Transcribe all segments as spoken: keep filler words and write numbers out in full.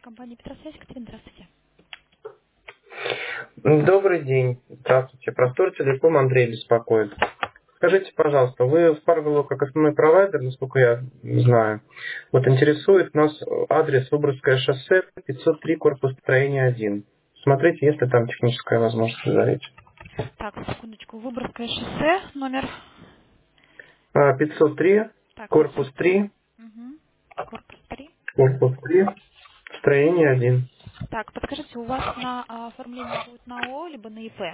Компания Петросвязь, Екатерина, здравствуйте. Добрый день. Здравствуйте. Простор Телеком, Андрей беспокоит. Скажите, пожалуйста, вы в Парголо как основной провайдер, насколько я знаю. Вот интересует нас адрес Выборгское шоссе, пятьсот три, корпус строения один. Смотрите, есть ли там техническая возможность залить. Так, секундочку. Выборгское шоссе, номер... А, пятьсот три, Так, корпус пятьсот три. три, Угу. Корпус три. корпус три, строение один. Так, подскажите, у вас на а, оформление будет на ООО, либо на ИП?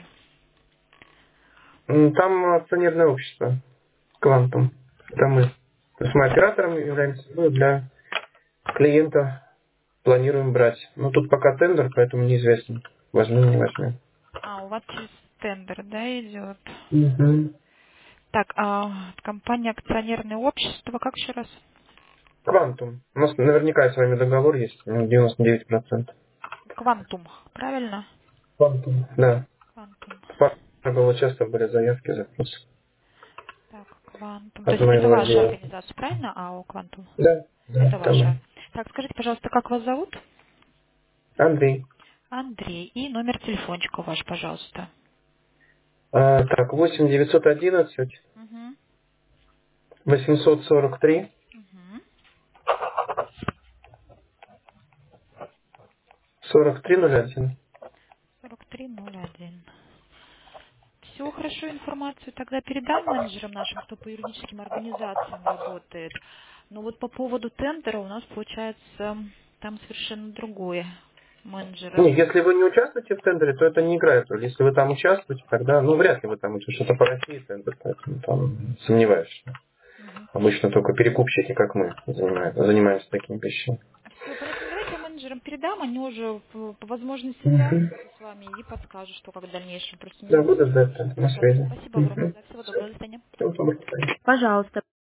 М, Там акционерное общество, Квантум. Это мы. То есть мы оператором являемся, ну, для клиента планируем брать. Но тут пока тендер, поэтому неизвестно, возьмем, не возьмем. А, у вас через тендер, да, идет? Угу. Так, а, компания акционерное общество, как еще раз? Квантум. У нас наверняка с вами договор есть, ну, девяносто девять процентов. Квантум, правильно? Квантум. Да. Квантум. В было часто были заявки, запросы. Так, Квантум. То От есть это моего ваша отдела. организация, правильно? АО Квантум? Да, да, Это там ваша. мы. Так, скажите, пожалуйста, как вас зовут? Андрей. Андрей. И номер телефончика ваш, пожалуйста. А, так, восемь девятьсот одиннадцать Угу. восемьсот сорок три Угу. сорок три ноль один. сорок три ноль один. Все хорошо, информацию тогда передам менеджерам нашим, кто по юридическим организациям работает. Но вот по поводу тендера у нас получается там совершенно другое. Менеджеры. Не, если вы не участвуете в тендере, то это не играет роль. Если вы там участвуете, тогда, ну, вряд ли вы там участвуете. Что-то по России тендер, поэтому там сомневаюсь. Мгм. Обычно только перекупщики, как мы, занимаем- занимаемся такими вещами. Все, понятно. Давайте я менеджерам передам, они уже по, по возможности Мгм. свяжутся с вами и подскажут, что как в дальнейшем. Просто Да, не буду знаю. ждать на Хорошо. связи. Спасибо огромное. Угу. Да, всего Все. доброго. До свидания. Всего доброго. Пожалуйста.